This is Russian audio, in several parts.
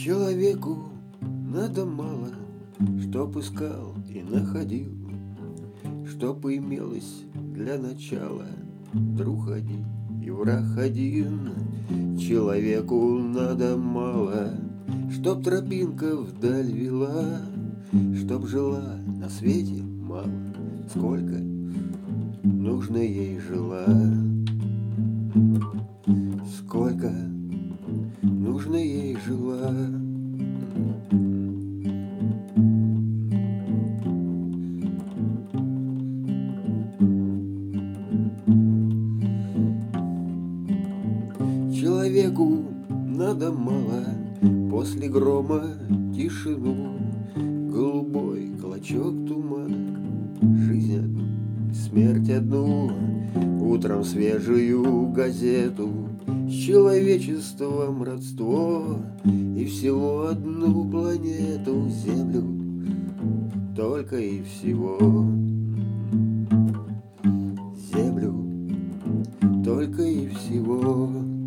Человеку надо мало, чтоб искал и находил, чтоб имелось для начала друг один и враг один. Человеку надо мало, чтоб тропинка вдаль вела, чтоб жила на свете мало, сколько нужно ей жила, сколько нужно ей жила. Человеку надо мало, после грома тишину, голубой клочок тумана, жизнь одну, смерть одну, утром свежую газету, с человечеством родство, и всего одну планету, Землю, только и всего. Землю, только и всего.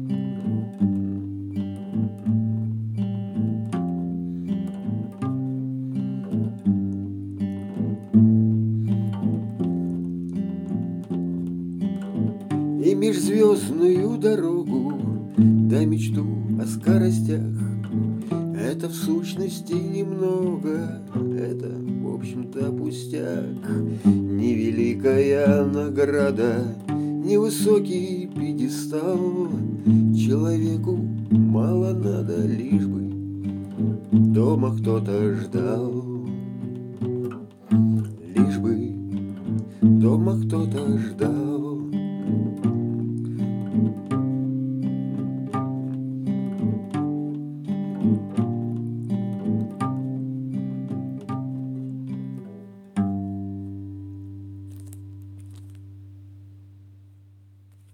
И межзвездную дорогу, да мечту о скоростях, это в сущности немного, это в общем-то пустяк. Невеликая награда, невысокий пьедестал, человеку мало надо, лишь бы дома кто-то ждал, лишь бы дома кто-то ждал.